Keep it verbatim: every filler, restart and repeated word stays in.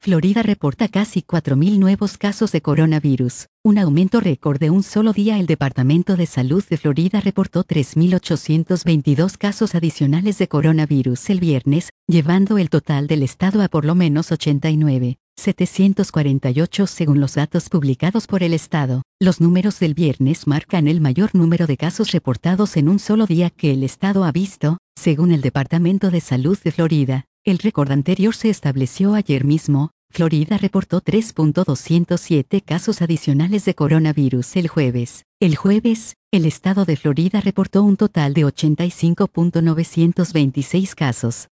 Florida reporta casi cuatro mil nuevos casos de coronavirus, un aumento récord de un solo día. El Departamento de Salud de Florida reportó tres mil ochocientos veintidós casos adicionales de coronavirus el viernes, llevando el total del estado a por lo menos ochenta y nueve mil setecientos cuarenta y ocho según los datos publicados por el estado. Los números del viernes marcan el mayor número de casos reportados en un solo día que el estado ha visto, según el Departamento de Salud de Florida. El récord anterior se estableció ayer mismo. Florida reportó tres mil doscientos siete casos adicionales de coronavirus el jueves. El jueves, el estado de Florida reportó un total de ochenta y cinco mil novecientos veintiséis casos.